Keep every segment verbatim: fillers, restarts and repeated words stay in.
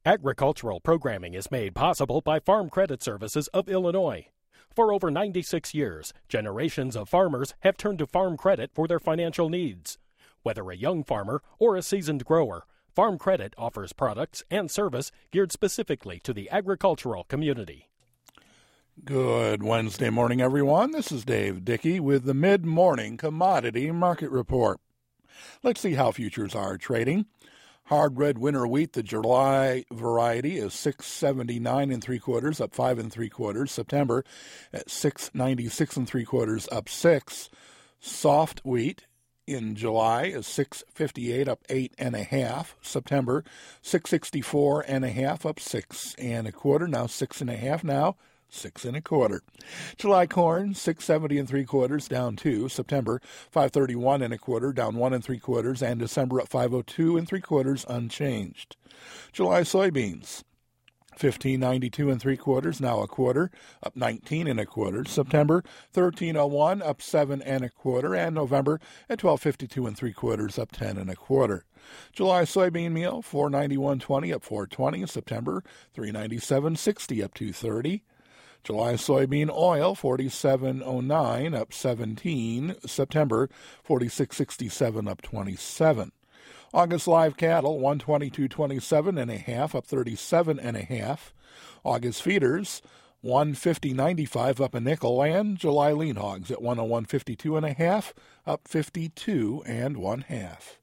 Agricultural programming is made possible by Farm Credit Services of Illinois. For over ninety-six years, generations of farmers have turned to Farm Credit for their financial needs. Whether a young farmer or a seasoned grower, Farm Credit offers products and service geared specifically to the agricultural community. Good Wednesday morning, everyone. This is Dave Dickey with the Mid-Morning Commodity Market Report. Let's see how futures are trading. Hard red winter wheat, the July variety, is six seventy-nine and three quarters, up five and three quarters. September at six ninety-six and three quarters, up six. Soft wheat in July is six fifty-eight, up eight and a half. September six sixty-four and a half, up six and a quarter. Now six and a half. Now six and a quarter. July corn, six seventy and three quarters, down two. September, five thirty-one and a quarter, down one and three quarters. And December at five oh two and three quarters, unchanged. July soybeans, fifteen ninety-two and three quarters, now a quarter, up nineteen and a quarter. September, thirteen oh one, up seven and a quarter. And November at twelve fifty-two and three quarters, up ten and a quarter. July soybean meal, four ninety-one twenty, up four twenty. September, three ninety-seven sixty, up two thirty. July soybean oil, forty-seven oh nine, up seventeen. September, forty-six sixty-seven, up twenty-seven. August live cattle, one twenty-two twenty-seven and a half, up thirty-seven and a half. August feeders, one fifty ninety-five, up a nickel. And July lean hogs at one oh one fifty-two and a half, up fifty-two and one half.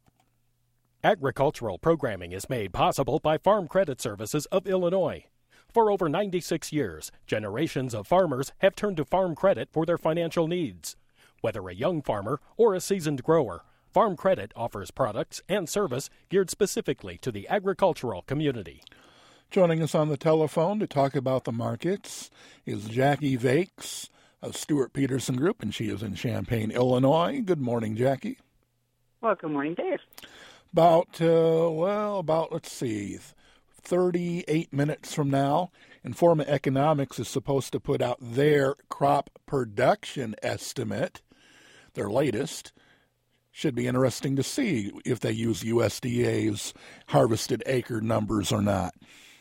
Agricultural programming is made possible by Farm Credit Services of Illinois. For over ninety-six years, generations of farmers have turned to Farm Credit for their financial needs. Whether a young farmer or a seasoned grower, Farm Credit offers products and service geared specifically to the agricultural community. Joining us on the telephone to talk about the markets is Jackie Vakes of Stewart Peterson Group, and she is in Champaign, Illinois. Good morning, Jackie. Well, good morning, Dave. About, uh, well, about, let's see, thirty-eight minutes from now, Informa Economics is supposed to put out their crop production estimate, their latest. Should be interesting to see if they use U S D A's harvested acre numbers or not.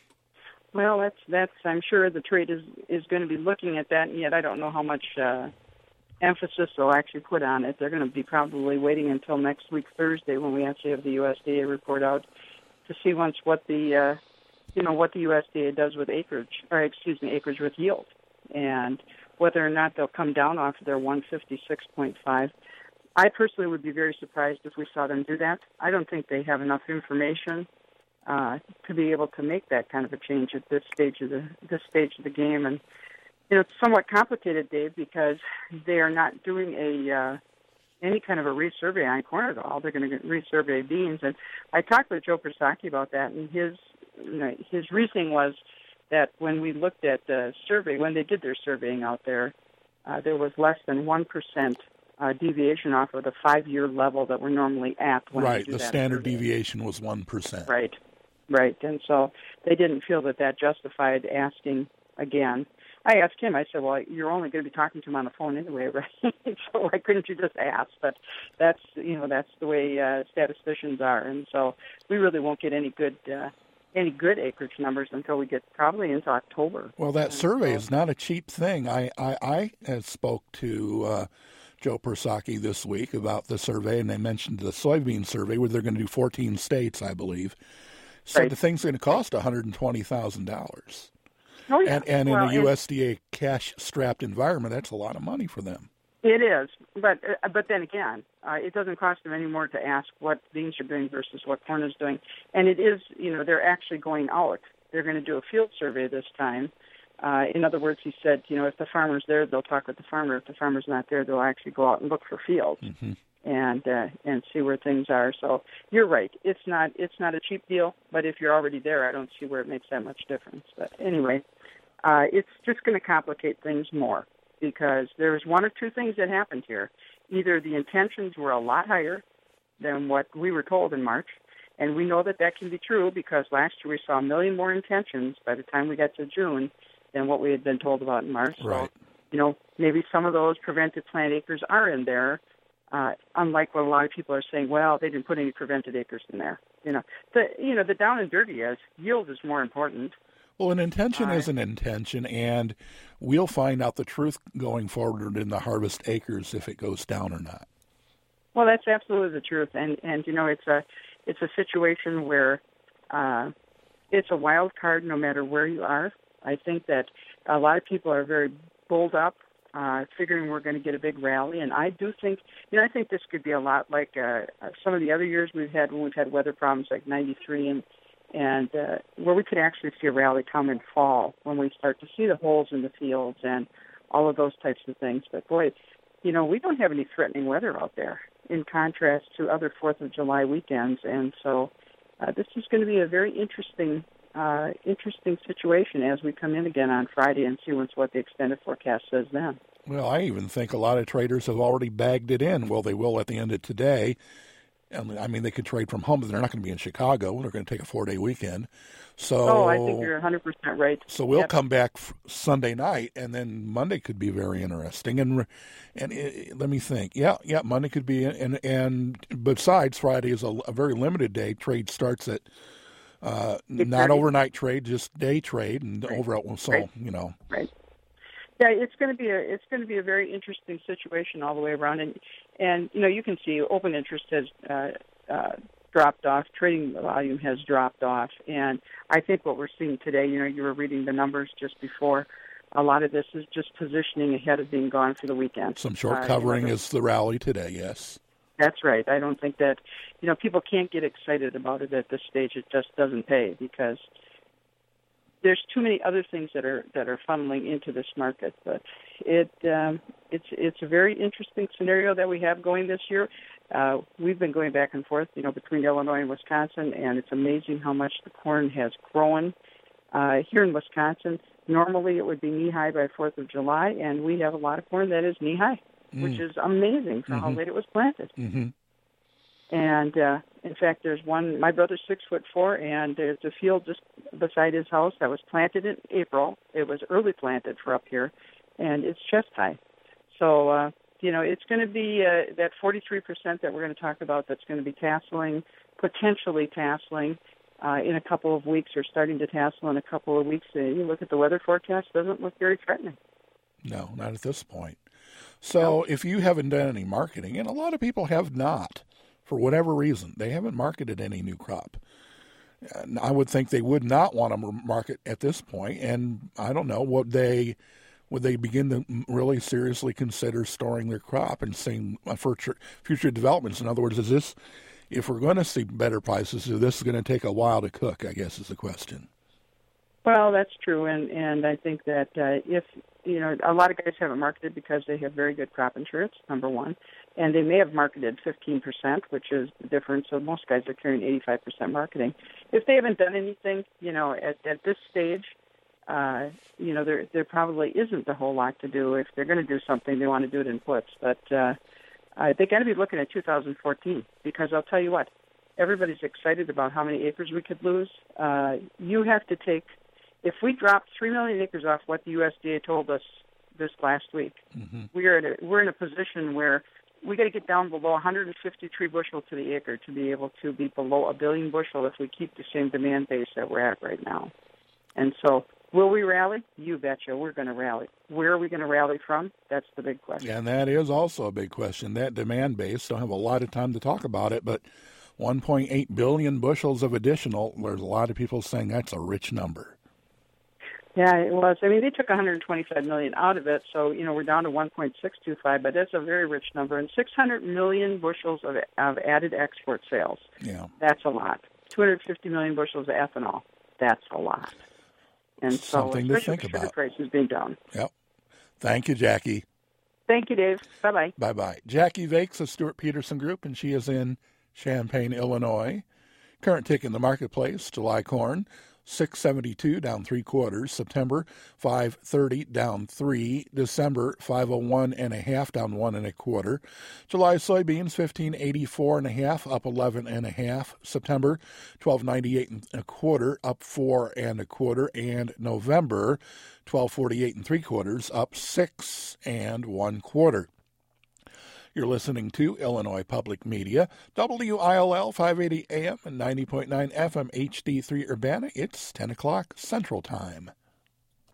Well, that's that's. I'm sure the trade is is going to be looking at that, and yet I don't know how much uh, emphasis they'll actually put on it. They're going to be probably waiting until next week Thursday when we actually have the U S D A report out to see once what the uh, you know what the U S D A does with acreage, or excuse me, acreage with yield, and whether or not they'll come down off of their one fifty-six point five. I personally would be very surprised if we saw them do that. I don't think they have enough information uh, to be able to make that kind of a change at this stage of the this stage of the game. And you know, it's somewhat complicated, Dave, because they are not doing a uh, any kind of a resurvey on corn at all. They're going to resurvey beans. And I talked with Joe Persocki about that, and his you know, his reasoning was that when we looked at the survey, when they did their surveying out there, uh, there was less than one percent uh, deviation off of the five-year level that we're normally at. When right, we do the that standard survey. deviation was one percent. Right, right. And so they didn't feel that that justified asking again. I asked him, I said, well, you're only going to be talking to him on the phone anyway, right? So why couldn't you just ask? But that's, you know, that's the way uh, statisticians are. And so we really won't get any good uh, any good acreage numbers until we get probably into October. Well, that and survey so, is not a cheap thing. I, I, I had spoke to uh, Joe Persocki this week about the survey, and they mentioned the soybean survey where they're going to do fourteen states, I believe. Said right. the thing's going to cost one hundred twenty thousand dollars. Oh, yeah. And, and well, in a U S D A cash-strapped environment, that's a lot of money for them. It is, but uh, but then again, uh, it doesn't cost them any more to ask what beans are doing versus what corn is doing. And it is, you know, they're actually going out. They're going to do a field survey this time. Uh, in other words, he said, you know, if the farmer's there, they'll talk with the farmer. If the farmer's not there, they'll actually go out and look for fields mm-hmm. and uh, and see where things are. So you're right. It's not it's not a cheap deal, but if you're already there, I don't see where it makes that much difference. But anyway, uh, it's just going to complicate things more. Because there's one or two things that happened here. Either the intentions were a lot higher than what we were told in March, and we know that that can be true because last year we saw a million more intentions by the time we got to June than what we had been told about in March. Right. So, you know, maybe some of those prevented plant acres are in there Uh, unlike what a lot of people are saying, well, they didn't put any prevented acres in there. You know, the you know the down and dirty is yield is more important. Well, an intention uh, is an intention, and we'll find out the truth going forward in the harvest acres if it goes down or not. Well, that's absolutely the truth, and and you know it's a it's a situation where uh, it's a wild card no matter where you are. I think that a lot of people are very bulled up, uh, figuring we're going to get a big rally, and I do think, you know, I think this could be a lot like uh, some of the other years we've had when we've had weather problems like ninety-three, and and uh, where we could actually see a rally come in fall when we start to see the holes in the fields and all of those types of things. But boy, you know, we don't have any threatening weather out there in contrast to other Fourth of July weekends, and so uh, this is going to be a very interesting Uh, interesting situation as we come in again on Friday and see what's what the extended forecast says then. Well, I even think a lot of traders have already bagged it in. Well, they will at the end of today. And I mean, they could trade from home, but they're not going to be in Chicago. They're going to take a four-day weekend. So, oh, I think you're one hundred percent right. So we'll yep. come back Sunday night, and then Monday could be very interesting. And and it, let me think. Yeah, yeah, Monday could be. And and besides, Friday is a, a very limited day. Trade starts at Uh, not overnight trade, just day trade, and right. over at so right. you know. Right. Yeah, it's going to be a it's going to be a very interesting situation all the way around, and and you know you can see open interest has uh, uh, dropped off, trading volume has dropped off, and I think what we're seeing today, you know, you were reading the numbers just before. A lot of this is just positioning ahead of being gone for the weekend. Some short uh, covering you know, is the rally today. Yes. That's right. I don't think that, you know, people can't get excited about it at this stage. It just doesn't pay because there's too many other things that are that are funneling into this market. But it um, it's it's a very interesting scenario that we have going this year. Uh, we've been going back and forth, you know, between Illinois and Wisconsin, and it's amazing how much the corn has grown uh, here in Wisconsin. Normally, it would be knee high by Fourth of July, and we have a lot of corn that is knee high. Mm. Which is amazing for mm-hmm. how late it was planted. Mm-hmm. And uh, in fact, there's one. My brother's six foot four, and there's a field just beside his house that was planted in April. It was early planted for up here, and it's chest high. So uh, you know, it's going to be uh, that forty-three percent that we're going to talk about. That's going to be tasseling, potentially tasseling uh, in a couple of weeks, or starting to tassel in a couple of weeks. Uh, you look at the weather forecast; doesn't look very threatening. No, not at this point. So if you haven't done any marketing, and a lot of people have not, for whatever reason, they haven't marketed any new crop. And I would think they would not want to market at this point, and I don't know, would they would they begin to really seriously consider storing their crop and seeing future, future developments? In other words, is this, if we're going to see better prices, is this going to take a while to cook, I guess is the question. Well, that's true, and, and I think that uh, if, you know, a lot of guys haven't marketed because they have very good crop insurance, number one, and they may have marketed fifteen percent, which is the difference. So most guys are carrying eighty-five percent marketing. If they haven't done anything, you know, at, at this stage, uh, you know, there there probably isn't a whole lot to do. If they're going to do something, they want to do it in puts. But uh, uh, they got to be looking at two thousand fourteen, because I'll tell you what, everybody's excited about how many acres we could lose. Uh, you have to take... If we dropped three million acres off what the U S D A told us this last week, mm-hmm. we're, at a, we're in a position where we got to get down below one hundred fifty tree bushel to the acre to be able to be below a billion bushel if we keep the same demand base that we're at right now. And so will we rally? You betcha. We're going to rally. Where are we going to rally from? That's the big question. And that is also a big question. That demand base, don't have a lot of time to talk about it, but one point eight billion bushels of additional, there's a lot of people saying that's a rich number. Yeah, it was. I mean, they took one hundred twenty-five million dollars out of it, so, you know, we're down to one point six two five, but that's a very rich number. And six hundred million bushels of, of added export sales. Yeah. That's a lot. two hundred fifty million bushels of ethanol. That's a lot. And so, something to think sugar about. Prices being down. Yep. Thank you, Jackie. Thank you, Dave. Bye-bye. Bye-bye. Jackie Vakes of Stewart Peterson Group, and she is in Champaign, Illinois. Current tick in the marketplace, July corn, six seventy-two, down three quarters. September, five thirty, down three. December, five oh one and a half, down one and a quarter. July soybeans, fifteen eighty-four and a half, up eleven and a half. September, twelve ninety-eight and a quarter, up four and a quarter. And November, twelve forty-eight and three quarters, up six and one quarter. You're listening to Illinois Public Media, W I L L five eighty A M and ninety point nine F M H D three Urbana. It's ten o'clock Central Time.